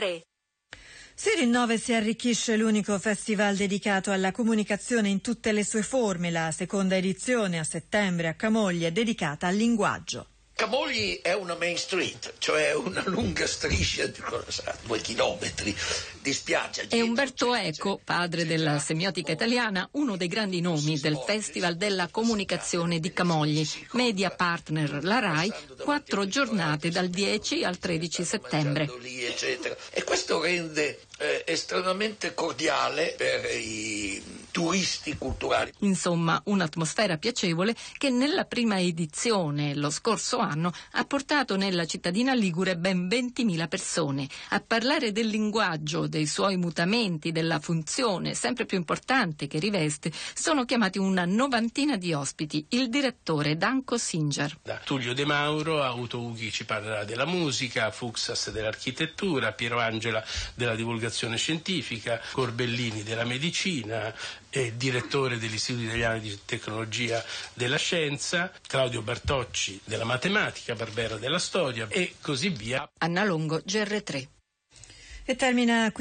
Si rinnova e si arricchisce l'unico festival dedicato alla comunicazione in tutte le sue forme. La seconda edizione a settembre a Camogli è dedicata al linguaggio. Camogli è una main street, cioè una lunga striscia di 2 chilometri di spiaggia. È Umberto Eco, padre della semiotica italiana, uno dei grandi nomi del Festival della Comunicazione di Camogli. Media partner la RAI, 4 giornate dal 10 al 13 settembre. E questo rende estremamente cordiale per i turisti culturali. Insomma, un'atmosfera piacevole che nella prima edizione, lo scorso anno, ha portato nella cittadina ligure ben 20.000 persone. A parlare del linguaggio, dei suoi mutamenti, della funzione sempre più importante che riveste, sono chiamati una novantina di ospiti. Il direttore Danko Singer. Da Tullio De Mauro, Auto Ughi ci parlerà della musica, Fuxas dell'architettura, Piero Angela della divulgazione scientifica, Corbellini della medicina, direttore dell'Istituto Italiano di Tecnologia della Scienza, Claudio Bartocci della matematica, Barbera della storia e così via. Anna Longo, GR3. E termina